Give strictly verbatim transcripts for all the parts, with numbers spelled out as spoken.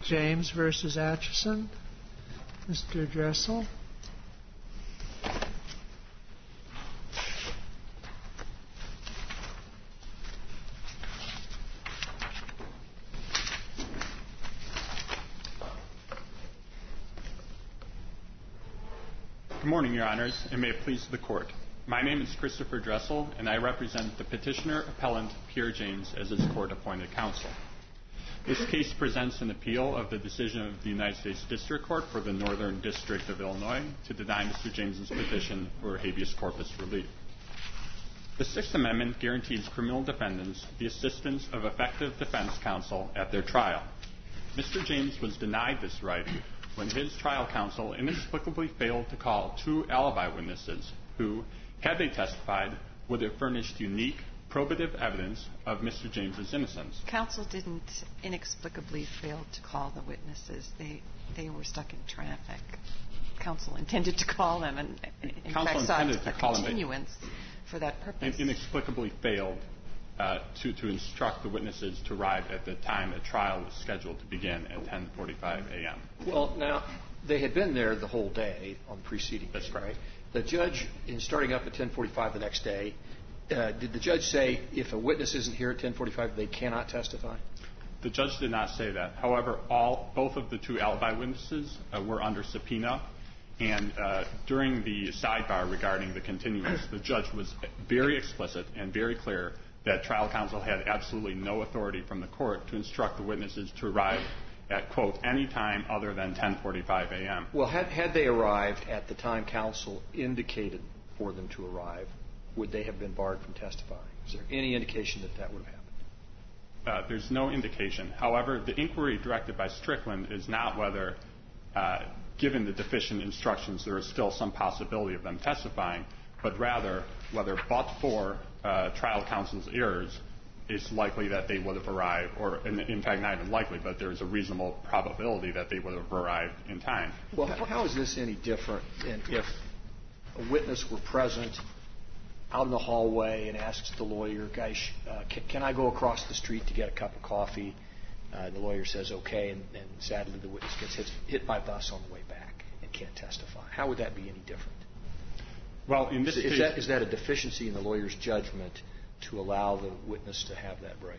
James versus Atchison. Mister Dressel. Good morning, Your Honors, and may it please the Court. My name is Christopher Dressel, and I represent the petitioner-appellant Pierre James as his court-appointed counsel. This case presents an appeal of the decision of the United States District Court for the Northern District of Illinois to deny Mister James's petition for habeas corpus relief. The Sixth Amendment guarantees criminal defendants the assistance of effective defense counsel at their trial. Mister James was denied this right when his trial counsel inexplicably failed to call two alibi witnesses who, had they testified, would have furnished unique, probative evidence of Mister James's innocence. Counsel didn't inexplicably fail to call the witnesses. They they were stuck in traffic. Counsel intended to call them and, in Counsel fact, sought intended to a call continuance them, for that purpose. Inexplicably failed uh, to, to instruct the witnesses to arrive at the time the trial was scheduled to begin at ten forty-five a.m. Well, now, they had been there the whole day on the preceding day, right? The judge, in starting up at ten forty-five the next day, uh, did the judge say if a witness isn't here at ten forty-five, they cannot testify? The judge did not say that. However, all both of the two alibi witnesses uh, were under subpoena, and uh, during the sidebar regarding the continuance, the judge was very explicit and very clear that trial counsel had absolutely no authority from the court to instruct the witnesses to arrive at, quote, any time other than ten forty-five a.m. Well, had, had they arrived at the time counsel indicated for them to arrive, would they have been barred from testifying? Is there any indication that that would have happened? Uh, there's no indication. However, the inquiry directed by Strickland is not whether, uh, given the deficient instructions, there is still some possibility of them testifying, but rather whether but for uh, trial counsel's errors, it's likely that they would have arrived, or in, in fact not even likely, but there is a reasonable probability that they would have arrived in time. Well, how is this any different than if a witness were present out in the hallway and asks the lawyer, guys, uh, can, can I go across the street to get a cup of coffee? Uh, the lawyer says okay, and, and sadly the witness gets hit, hit by a bus on the way back and can't testify. How would that be any different? Well, in this is, case, is that, is that a deficiency in the lawyer's judgment to allow the witness to have that break?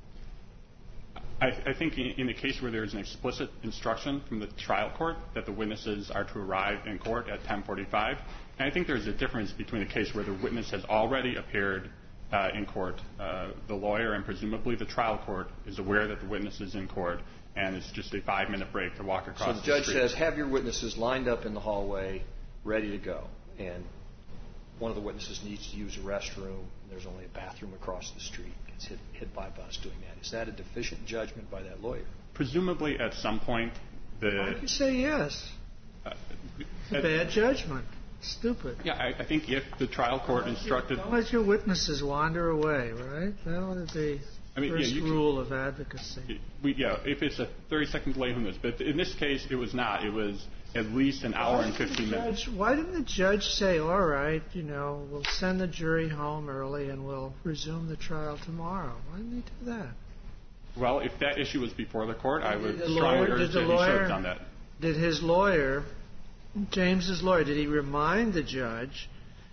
I, I think in, in a case where there is an explicit instruction from the trial court that the witnesses are to arrive in court at ten forty-five, and I think there's a difference between a case where the witness has already appeared uh, in court, uh, the lawyer and presumably the trial court is aware that the witness is in court, and it's just a five-minute break to walk across the street. So the judge says, have your witnesses lined up in the hallway, ready to go, and one of the witnesses needs to use a restroom, and there's only a bathroom across the street, gets hit, hit by a bus doing that. Is that a deficient judgment by that lawyer? Presumably at some point the... Why don't you say yes? Uh, it's a bad judgment. Stupid. Yeah, I, I think if the trial court instructed... Don't let your witnesses wander away, right? That ought to be I mean, first yeah, rule can, of advocacy. We, yeah, if it's a thirty-second delay, who knows? But in this case, it was not. It was at least an hour and fifteen minutes. Why didn't the judge say, all right, you know, we'll send the jury home early and we'll resume the trial tomorrow? Why didn't he do that? Well, if that issue was before the court, I would strongly lawyer, urge that lawyer, he should have done that. Did his lawyer, James's lawyer, did he remind the judge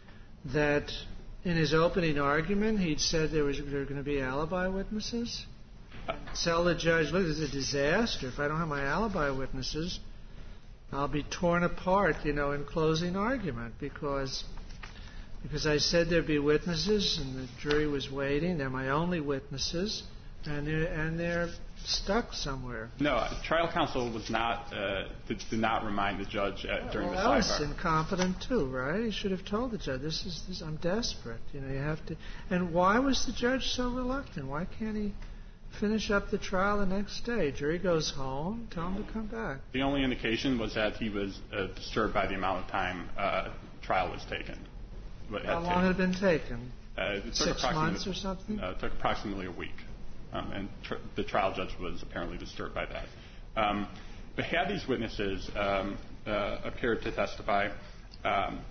that in his opening argument he'd said there was there were going to be alibi witnesses? Uh, Tell the judge, look, it's a disaster. If I don't have my alibi witnesses, I'll be torn apart, you know, in closing argument because because I said there'd be witnesses and the jury was waiting. They're my only witnesses, and they're, and they're stuck somewhere. No, trial counsel was not uh, did, did not remind the judge at, during well, the that sidebar. was incompetent too, right? He should have told the judge, "This is this, I'm desperate. You know, you have to." And why was the judge so reluctant? Why can't he finish up the trial the next day? Jury goes home. Tell him to come back. The only indication was that he was uh, disturbed by the amount of time uh, trial was taken. How long had it been taken? Uh, it Six months or something? Uh, it took approximately a week. Um, and tr- the trial judge was apparently disturbed by that. Um, but had these witnesses um, uh, appeared to testify, um,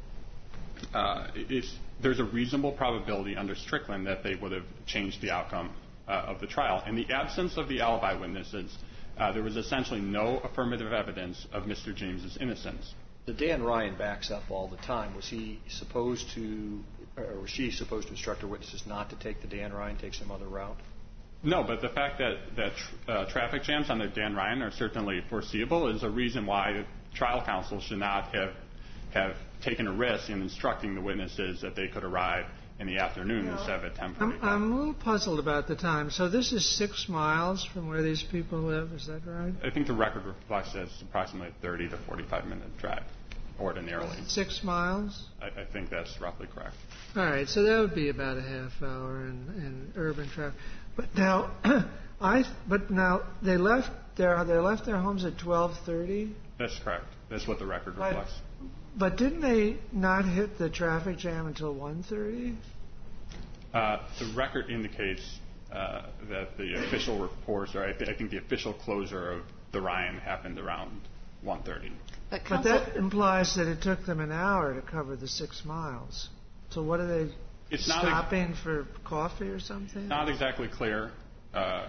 uh, it's, there's a reasonable probability under Strickland that they would have changed the outcome uh, of the trial. In the absence of the alibi witnesses, uh, there was essentially no affirmative evidence of Mister James's innocence. The Dan Ryan backs up all the time. Was he supposed to, or was she supposed to instruct her witnesses not to take the Dan Ryan, take some other route? No, but the fact that, that uh, traffic jams on the Dan Ryan are certainly foreseeable is a reason why trial counsel should not have have taken a risk in instructing the witnesses that they could arrive in the afternoon no. instead of at ten I'm, forty-five. I'm a little puzzled about the time. So this is six miles from where these people live, is that right? I think the record reflects that it's approximately a thirty to forty-five minute drive, ordinarily. Six miles? I, I think that's roughly correct. All right, so that would be about a half hour in, in urban traffic. But now, I but now they left their they left their homes at twelve thirty. That's correct. That's what the record But, reflects. but didn't they not hit the traffic jam until one thirty? Uh, the record indicates uh, that the official reports, or I, th- I think the official closure of the Ryan happened around one thirty. But, But that implies that it took them an hour to cover the six miles. So what are they It's not stopping ex- for coffee or something? Not exactly clear uh,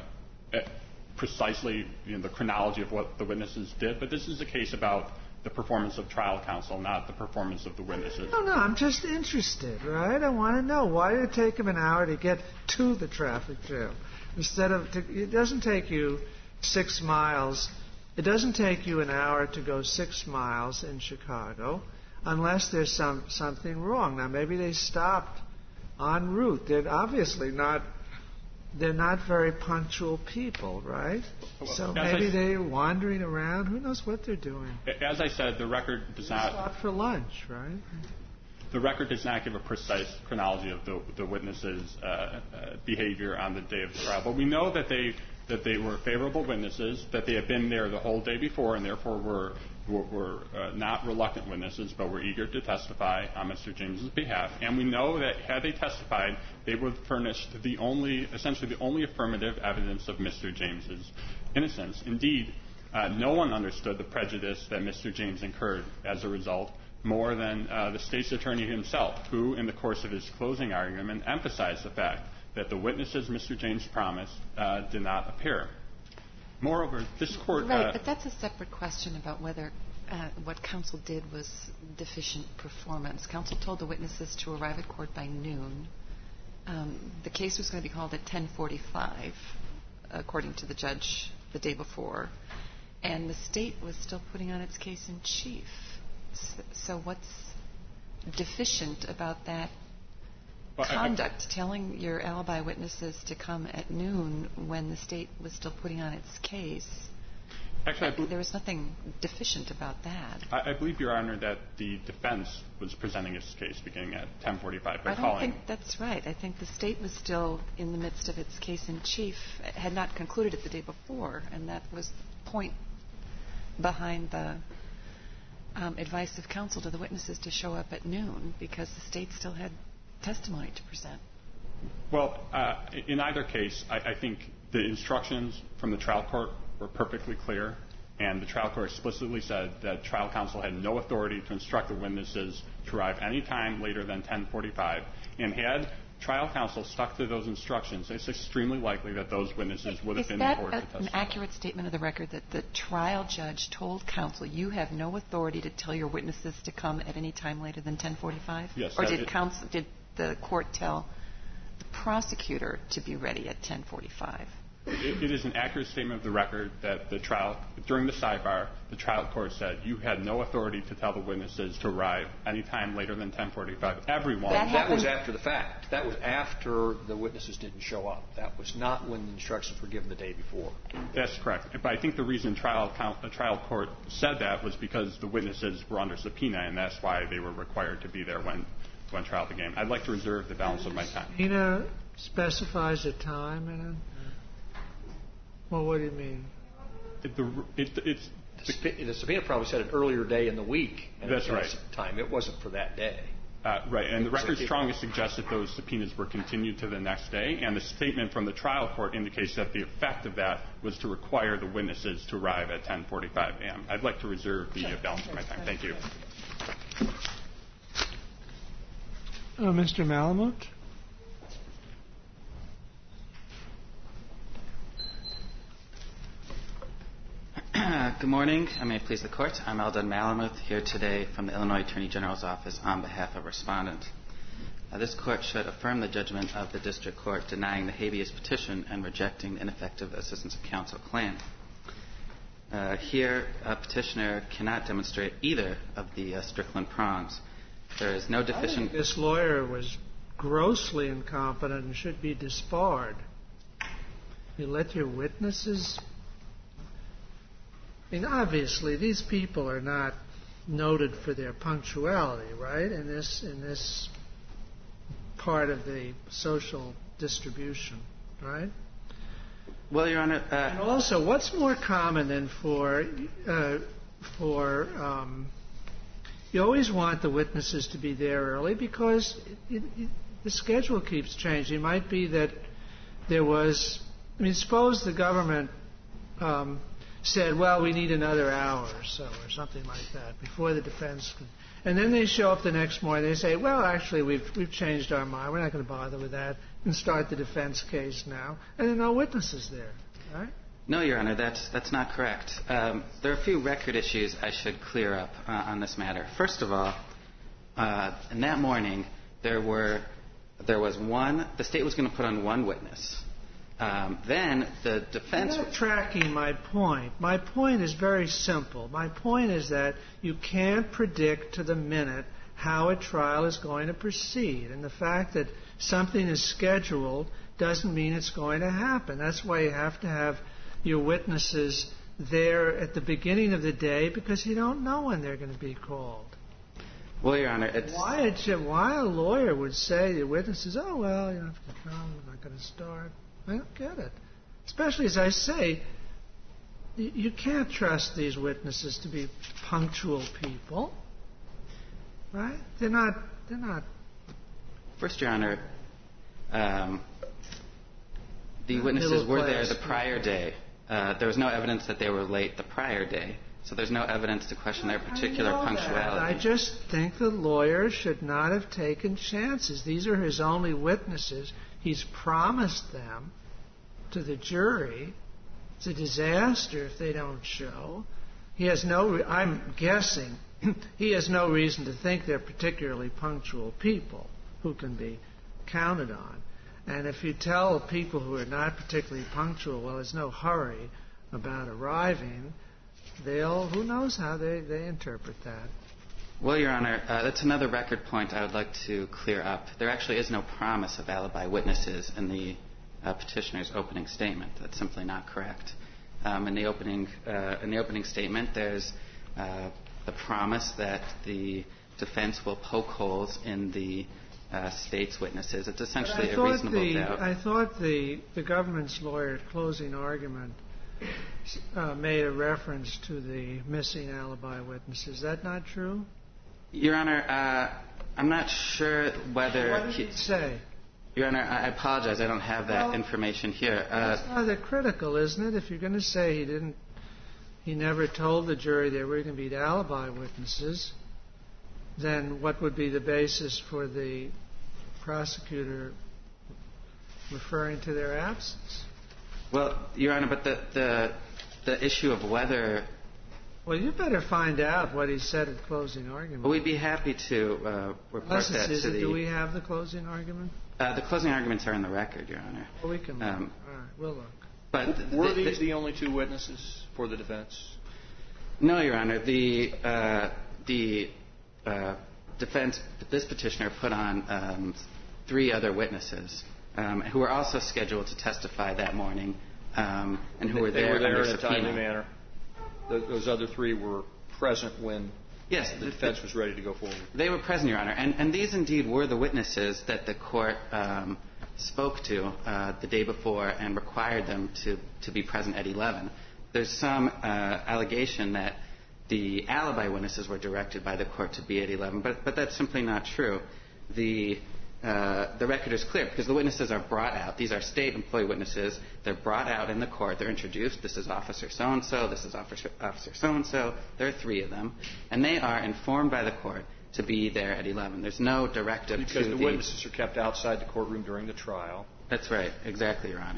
precisely you know, the chronology of what the witnesses did, but this is a case about the performance of trial counsel, not the performance of the witnesses. No, no, I'm just interested, right? I want to know, why did it take them an hour to get to the traffic jam? Instead of, to, it doesn't take you six miles, it doesn't take you an hour to go six miles in Chicago unless there's some something wrong. Now, maybe they stopped en route. They're obviously not, they're not very punctual people, right? Well, so as maybe I, they're wandering around. Who knows what they're doing? As I said, the record does They not... stopped for lunch, right? The record does not give a precise chronology of the, the witnesses' uh, uh, behavior on the day of the trial. But we know that they that they were favorable witnesses, that they had been there the whole day before, and therefore were were, were uh, not reluctant witnesses, but were eager to testify on Mister James's behalf. And we know that had they testified, they would have furnished the only, essentially the only affirmative evidence of Mister James's innocence. Indeed, uh, no one understood the prejudice that Mister James incurred as a result, more than uh, the state's attorney himself, who, in the course of his closing argument, emphasized the fact that the witnesses Mister James promised uh, did not appear. Moreover, this court... Right, uh, but that's a separate question about whether uh, what counsel did was deficient performance. Counsel told the witnesses to arrive at court by noon. Um, the case was going to be called at ten forty-five, according to the judge the day before, and the state was still putting on its case in chief. So what's deficient about that well, conduct, I, I, telling your alibi witnesses to come at noon when the state was still putting on its case? Actually, I believe, there was nothing deficient about that. I, I believe, Your Honor, that the defense was presenting its case beginning at ten forty-five by I don't calling. think that's right. I think the state was still in the midst of its case in chief, had not concluded it the day before, and that was the point behind the Um, advice of counsel to the witnesses to show up at noon because the state still had testimony to present. Well, uh, in either case, I, I think the instructions from the trial court were perfectly clear, and the trial court explicitly said that trial counsel had no authority to instruct the witnesses to arrive any time later than ten forty-five, and had trial counsel stuck to those instructions, it's extremely likely that those witnesses would have Is been that in court a, to testify. an accurate statement of the record that the trial judge told counsel, you have no authority to tell your witnesses to come at any time later than ten forty-five? Yes. Or that did it, counsel, did the court tell the prosecutor to be ready at ten forty-five? It, it is an accurate statement of the record that the trial, during the sidebar, the trial court said you had no authority to tell the witnesses to arrive any time later than ten forty-five. Everyone. That, that was after the fact. That was after the witnesses didn't show up. That was not when the instructions were given the day before. That's correct. But I think the reason trial the trial court said that was because the witnesses were under subpoena, and that's why they were required to be there when, when trial began. I'd like to reserve the balance of my time. Subpoena specifies a time in it? Well, what do you mean? It, the, it, it's, the, the subpoena probably said an earlier day in the week. And that's it right. Time. It wasn't for that day. Uh, right, and the record strongly suggests that those subpoenas were continued to the next day, and the statement from the trial court indicates that the effect of that was to require the witnesses to arrive at ten forty-five a.m. I'd like to reserve the uh, balance of my time. Thank you. Uh, Mister Malamud? Uh, good morning. I may please the court. I'm Eldon Malamuth here today from the Illinois Attorney General's Office on behalf of respondent. Uh, this court should affirm the judgment of the district court denying the habeas petition and rejecting the ineffective assistance of counsel claim. Uh, here, a petitioner cannot demonstrate either of the uh, Strickland prongs. There is no deficient... I think this lawyer was grossly incompetent and should be disbarred. You let your witnesses... I mean, obviously, these people are not noted for their punctuality, right, in this in this part of the social distribution, right? Well, Your Honor... Uh, and also, what's more common than for... Uh, for um, you always want the witnesses to be there early because it, it, the schedule keeps changing. It might be that there was... I mean, suppose the government... Um, said, well, we need another hour or so, or something like that, before the defense can... And then they show up the next morning, they say, well, actually, we've we've changed our mind, we're not going to bother with that, and start the defense case now, and there are no witnesses there, right? No, Your Honor, that's that's not correct. Um, there are a few record issues I should clear up uh, on this matter. First of all, uh, in that morning, there were there was one, the state was going to put on one witness. Um, then the defense... You're not tracking my point. My point is very simple. My point is that you can't predict to the minute how a trial is going to proceed. And the fact that something is scheduled doesn't mean it's going to happen. That's why you have to have your witnesses there at the beginning of the day, because you don't know when they're going to be called. Well, Your Honor, it's... Why, it, why a lawyer would say to witnesses, oh, well, you know, I'm not going to start... I don't get it. Especially, as I say, you, you can't trust these witnesses to be punctual people, right? They're not. They're not. First, Your Honor, um, the witnesses were there the prior day. Uh, there was no evidence that they were late the prior day, so there's no evidence to question their particular I know punctuality. That. I just think the lawyer should not have taken chances. These are his only witnesses. He's promised them to the jury. It's a disaster if they don't show. He has no, re- I'm guessing, he has no reason to think they're particularly punctual people who can be counted on. And if you tell people who are not particularly punctual, well, there's no hurry about arriving, they'll, who knows how they, they interpret that. Well, Your Honor, uh, that's another record point I would like to clear up. There actually is no promise of alibi witnesses in the uh, petitioner's opening statement. That's simply not correct. Um, in the opening uh, in the opening statement, there's uh, the promise that the defense will poke holes in the uh, state's witnesses. It's essentially a reasonable the, doubt. I thought the the government's lawyer at closing argument uh, made a reference to the missing alibi witnesses. Is that not true? Your Honor, uh, I'm not sure whether... What did he say? Your Honor, I apologize. I don't have that well, information here. Uh, that's rather critical, isn't it? If you're going to say he didn't, he never told the jury there were going to be alibi witnesses, then what would be the basis for the prosecutor referring to their absence? Well, Your Honor, but the the, the issue of whether... Well, you better find out what he said at closing argument. Well, we'd be happy to uh, report that to the... Do we have the closing argument? Uh, the closing arguments are in the record, Your Honor. Well, we can look. Um, All right, we'll look. But were the, these the, the only two witnesses for the defense? No, Your Honor. The uh, the uh, defense, this petitioner, put on um, three other witnesses um, who were also scheduled to testify that morning, um, and who they, were there, they were there under in a subpoena. timely manner. The, those other three were present when yes, the defense was ready to go forward. They were present, Your Honor. And, and these indeed were the witnesses that the court um, spoke to uh, the day before and required them to, to be present at eleven. There's some uh, allegation that the alibi witnesses were directed by the court to be at eleven, but, but that's simply not true. The Uh, the record is clear because the witnesses are brought out. These are state employee witnesses. They're brought out in the court. They're introduced. This is Officer so-and-so. This is Officer, officer so-and-so. There are three of them. And they are informed by the court to be there at eleven. There's no directive because to the the... witnesses are kept outside the courtroom during the trial. That's right. Exactly, Your Honor.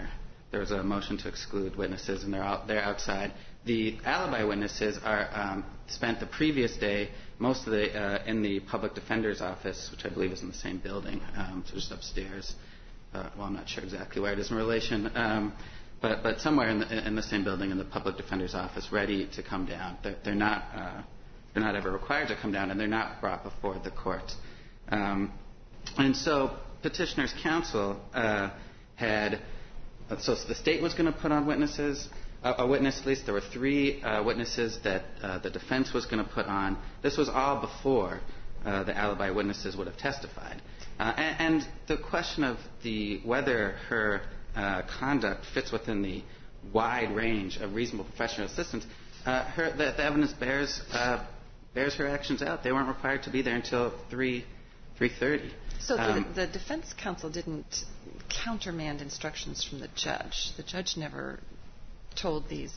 there was a motion to exclude witnesses, and they're out, they're outside. The alibi witnesses are um, spent the previous day, most of the uh, in the public defender's office, which I believe is in the same building, um, so just upstairs. Uh, well, I'm not sure exactly where it is in relation, um, but but somewhere in the, in the same building in the public defender's office, ready to come down. They're, they're not uh, they're not ever required to come down, and they're not brought before the court. Um, and so petitioner's counsel uh, had. So the state was going to put on witnesses, uh, a witness at least. There were three uh, witnesses that uh, the defense was going to put on. This was all before uh, the alibi witnesses would have testified. Uh, and, and the question of the whether her uh, conduct fits within the wide range of reasonable professional assistance, uh, her, the, the evidence bears uh, bears her actions out. They weren't required to be there until three three thirty. So the, um, the defense counsel didn't countermand instructions from the judge. The judge never told these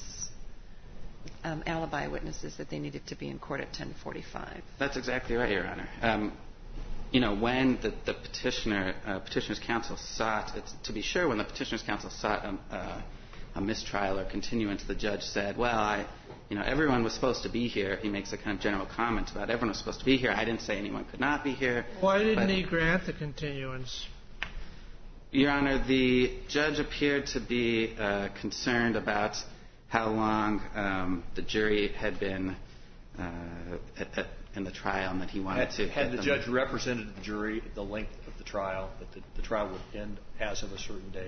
um, alibi witnesses that they needed to be in court at ten forty-five. That's exactly right, Your Honor. Um, you know, when the, the petitioner, uh, petitioner's counsel sought, it's, to be sure, when the petitioner's counsel sought a, uh, a mistrial or continuance, the judge said, well, I, you know, everyone was supposed to be here. He makes a kind of general comment about everyone was supposed to be here. I didn't say anyone could not be here. Why didn't but, he grant the continuance? Your Honor, the judge appeared to be uh, concerned about how long um, the jury had been uh, at, at, in the trial, and that he wanted had, to Had the them. judge represented the jury the length of the trial, that the, the trial would end as of a certain date?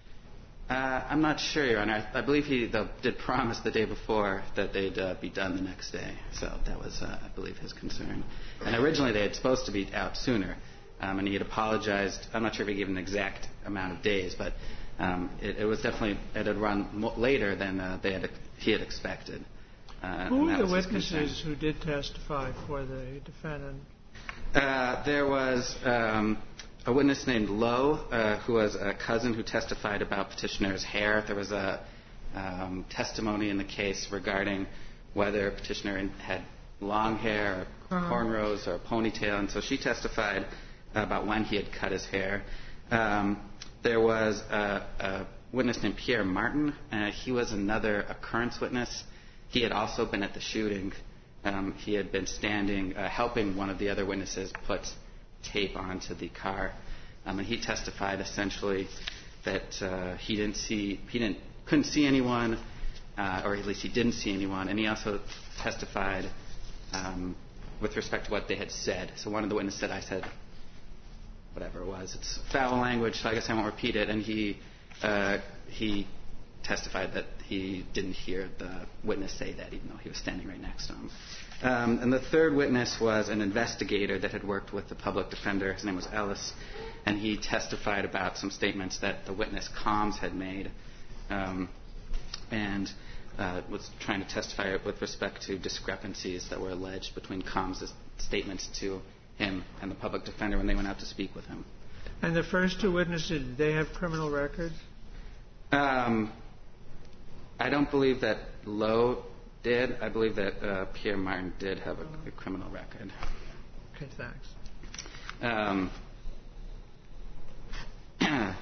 Uh, I'm not sure, Your Honor. I, I believe he though, did promise the day before that they'd uh, be done the next day. So that was, uh, I believe, his concern. And originally they had supposed to be out sooner. Um, and he had apologized. I'm not sure if he gave an exact amount of days, but um, it, it was definitely, it had run mo- later than uh, they had, he had expected. Uh, Who were the witnesses who did testify for the defendant? Uh, there was um, a witness named Lowe, uh, who was a cousin who testified about petitioner's hair. There was a um, testimony in the case regarding whether petitioner had long hair, or uh-huh. cornrows, or a ponytail, and so she testified about when he had cut his hair. Um, there was a, a witness named Pierre Martin. Uh, he was another occurrence witness. He had also been at the shooting. Um, he had been standing, uh, helping one of the other witnesses put tape onto the car. Um, and he testified essentially that uh, he didn't see, he didn't, couldn't see anyone, uh, or at least he didn't see anyone. And he also testified um, with respect to what they had said. So one of the witnesses said, I said, whatever it was. It's foul language, so I guess I won't repeat it. And he uh, he testified that he didn't hear the witness say that, even though he was standing right next to him. Um, and the third witness was an investigator that had worked with the public defender. His name was Ellis. And he testified about some statements that the witness Combs had made, um, and uh, was trying to testify with respect to discrepancies that were alleged between Combs' statements to him and the public defender when they went out to speak with him. And the first two witnesses, did they have criminal records? Um, I don't believe that Lowe did. I believe that uh, Pierre Martin did have a, a criminal record. Okay, thanks. Um, I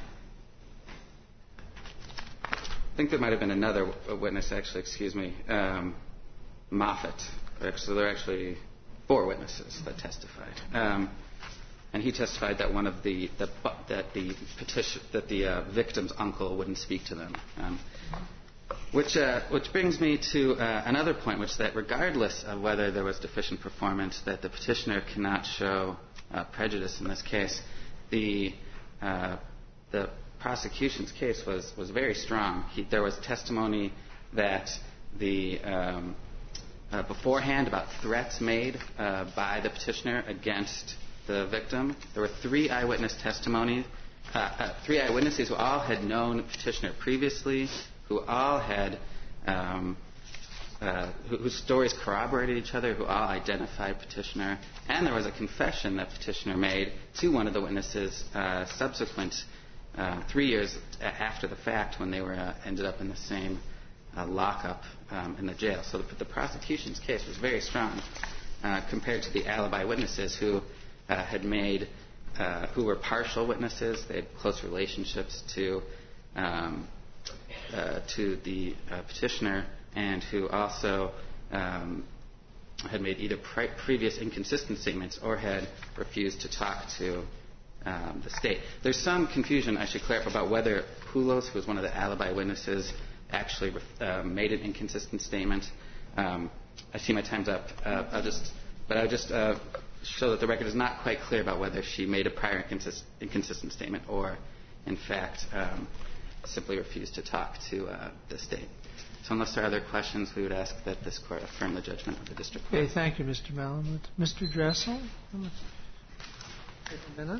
think there might have been another witness, actually, excuse me, um, Moffat. So there are actually four witnesses that testified. Um, and he testified that one of the, the that the petition that the uh, victim's uncle wouldn't speak to them. Um, which uh, which brings me to uh, another point, which is that regardless of whether there was deficient performance, that the petitioner cannot show uh, prejudice in this case. The uh, the prosecution's case was was very strong. He, there was testimony that the um, Uh, beforehand about threats made uh, by the petitioner against the victim. There were three eyewitness testimonies, uh, uh, three eyewitnesses who all had known petitioner previously, who all had, um, uh, who, whose stories corroborated each other, who all identified petitioner. And there was a confession that petitioner made to one of the witnesses uh, subsequent, uh, three years after the fact, when they were uh, ended up in the same Uh, lockup um, in the jail. So the, the prosecution's case was very strong uh, compared to the alibi witnesses who uh, had made, uh, who were partial witnesses. They had close relationships to um, uh, to the uh, petitioner and who also um, had made either pre- previous inconsistent statements or had refused to talk to um, the state. There's some confusion, I should clarify, about whether Poulos, who was one of the alibi witnesses, actually uh, made an inconsistent statement. Um, I see my time's up. Uh, I'll just, but I'll just uh, show that the record is not quite clear about whether she made a prior inconsist- inconsistent statement or, in fact, um, simply refused to talk to uh, the state. So unless there are other questions, we would ask that this Court affirm the judgment of the District Court. Okay, thank you, Mister Malamud. Mister Dressel? Take a minute.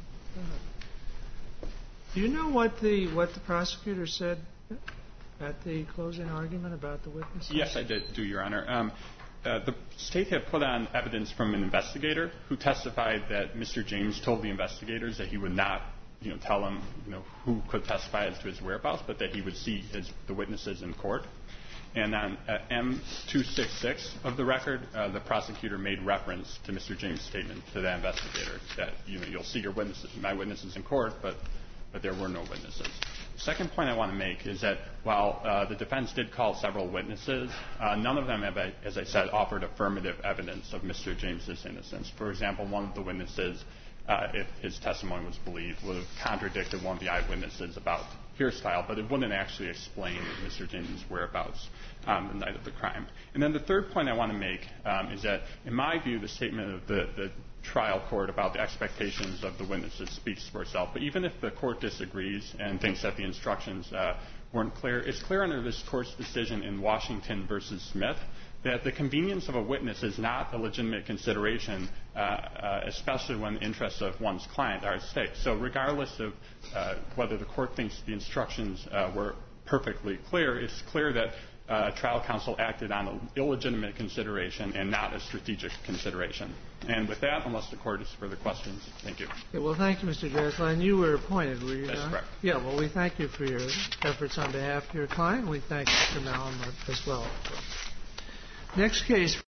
Do you know what the what the prosecutor said at the closing argument about the witnesses? Yes, I did, do, Your Honor. Um, uh, the state had put on evidence from an investigator who testified that Mister James told the investigators that he would not, you know, tell them, you know, who could testify as to his whereabouts, but that he would see his, the witnesses in court. And on uh, M two sixty-six of the record, uh, the prosecutor made reference to Mister James' statement to the investigator that, you know, you'll see your witnesses, my witnesses in court, but but there were no witnesses. The second point I want to make is that while uh, the defense did call several witnesses, uh, none of them have, as I said, offered affirmative evidence of Mister James's innocence. For example, one of the witnesses, uh, if his testimony was believed, would have contradicted one of the eyewitnesses about hairstyle, but it wouldn't actually explain Mister James's whereabouts um, the night of the crime. And then the third point I want to make um, is that, in my view, the statement of the, the trial court about the expectations of the witnesses speaks for itself. But even if the court disagrees and thinks that the instructions uh, weren't clear, it's clear under this court's decision in Washington versus Smith that the convenience of a witness is not a legitimate consideration, uh, uh, especially when the interests of one's client are at stake. So regardless of uh, whether the court thinks the instructions uh, were perfectly clear, it's clear that uh, trial counsel acted on an illegitimate consideration and not a strategic consideration. And with that, unless the court has further questions, thank you. Okay, well, thank you, Mister Dressel. And you were appointed, were you That's not? correct. Yeah, well, we thank you for your efforts on behalf of your client. We thank Mister Malamud as well. Next case.